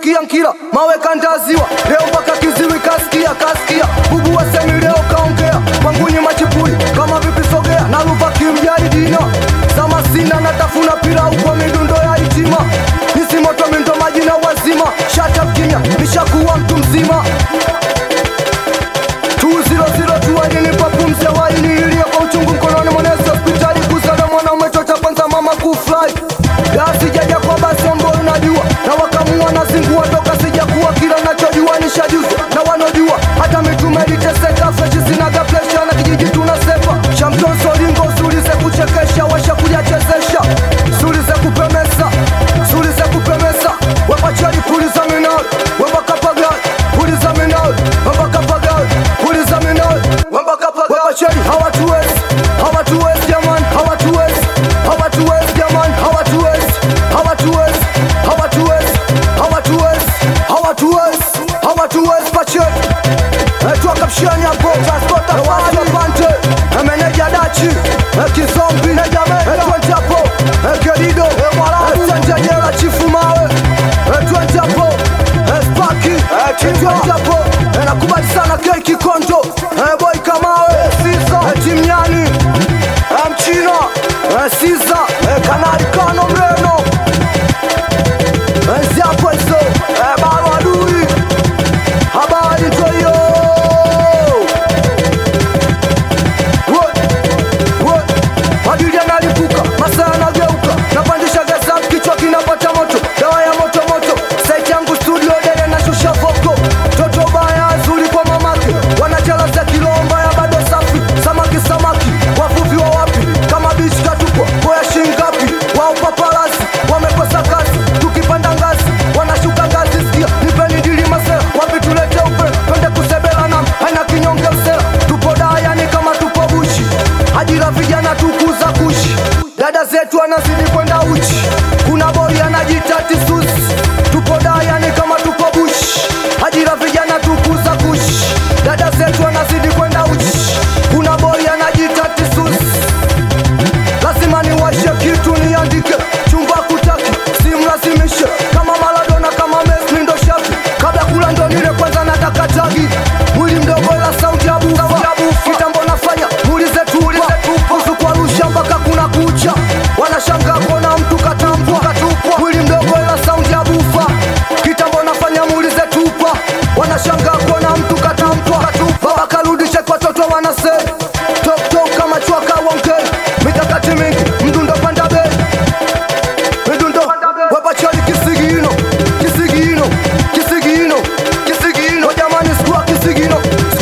msodokia nkila mawe kandaziwa leo mpaka kiziwi kasikia bubu wasemi leo kaongea kwangu nyuma chipuli kama vipi sogea na luva kimjari dina sama sina natafuna pila uko midundo ya itima nisi moto mindo majina wazima shut up kimya nishakuwa mtu mzima 200 tuwajini papumze waini ilia kwa uchungu mkononi mwanesi hospitali kuzala mwana umechocha kwanza mama kufly gasi jaja kwa basi ombo unajua na wakamua na zingua toka sijakuwa kila nachojua nishajuzwa na wanojua hata mitume liteseka freshi sinaga plesha na kijiji tunasepa champion solingo sulize kuchekesha washa kujachezesha sulize kupemesa wapachari puliza minal wapakapagal puliza minal wapakapagal puliza minal wapachari hawatuwezi jaman hawatuwezi jaman hawatuwezi pachari tuakapshani hapo transporta fani pante meneja dachi kizombi twende hapo kerido sanjajela chifu mawe twende hapo spaki twende hapo nakubali sana keki kondo boy kamawe sisa timnyani mchina sisa kanali kano mreno ziapo hizo baro adui habari toyo madili yanalipuka masaa yanageuka napandisha gasa kichwa kinapata moto dawa ya moto saiti yangu studio dele na shusha voko toto baya zuri kwa mamake wanajala za kilomba ya bado safi samaki wavuvi wa wapi kama bichi katupwa boya shingapi wao paparazi wamekosa kazi tukipanda ngazi wanashuka ngazi sikia nipeni dili masela wapi tulete upe twende kusebela nam haina kinyonge usela tupo dayani kama tupo bushi ajira vijana tukuza kushi dada zetu anazidi kwenda uchi kuna boi anajita tisusi tupo dayani kama tupo bushi ajira vijana tukuza kushi dada zetu anazidi kwenda uchi kuna boi anajita tisusi lazima niwashe kitu niandike chumba kutaki simlazimishe kama Maradona kama Messi ndo shafi kabla kula ndo nile kwanza nataka tagi mwili mdogo la sauti ya bufa kitambo nafanya muulize tupa kuhusu kwa rusha mpaka kuna kucha wanashangaa kuona mtu katambwa mwili mdogo la sauti ya bufa kitambo nafanya muulize tupa wanashangaa kuona mtu katambwa baba karudishe kwa toto wanase tok kama chwaka wongei mikakati mingi mdundo panda bei mdundo wapachali kisigino jamani skua kisigino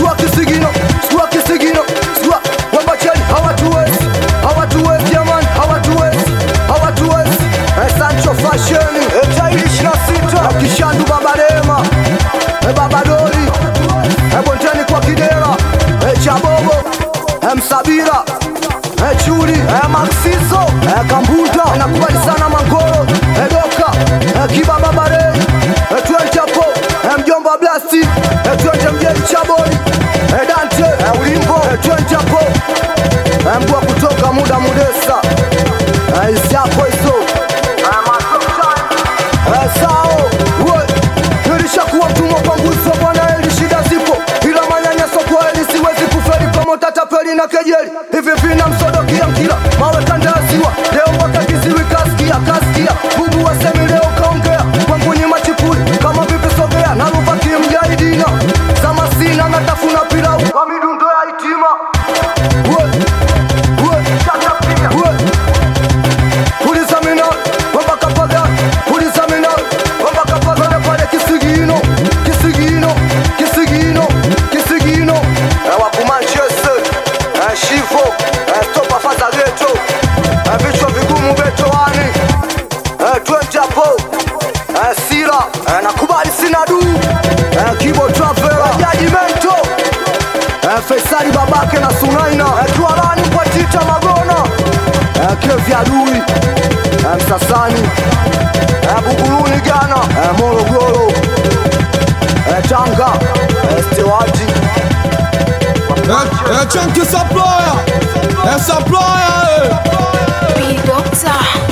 wapachali hawatuwezi jamani hawatuwezi Sancho fashion tairi 26 kishandu babarema babadori bonteni kwa kidera chabobo msabira churi maksizo kambuta nakubali sana mangoro doka kibaba bare twende hapo mjomba blasti twende mjeni chabori dante ulimbo twende hapo mgwa kutoka muda mudesa isiapo hizo sao nilishakuwa mtumwa kwa nguzo bwana eli shida zipo ila manyanyaso kwa eli siwezi kuferi pamota tapeli na kejeli hivi vina msodokia nkila mawe kandaziwa leo mpaka kiziwi kasikia bubu wasemi leo kaongea kwangu nyuma chipuli kama vipi sogea na luva kimjari dina sama sina natafuna pilau kwa midundo ya itima puliza minal wambakapaga puliza minal wambakapaga pale kisigino wakumanchese shivo stopa faza geto vichwa vigumu betoani twende hapo sila nakubali sinadu kibo travela jajimento Faisali babake na Sunaina tualani kwa tita magona kevyadui Msasani Buguruni Ghana Morogoro Tanga Stewati Chunky supplier, supplier. Big Doctor.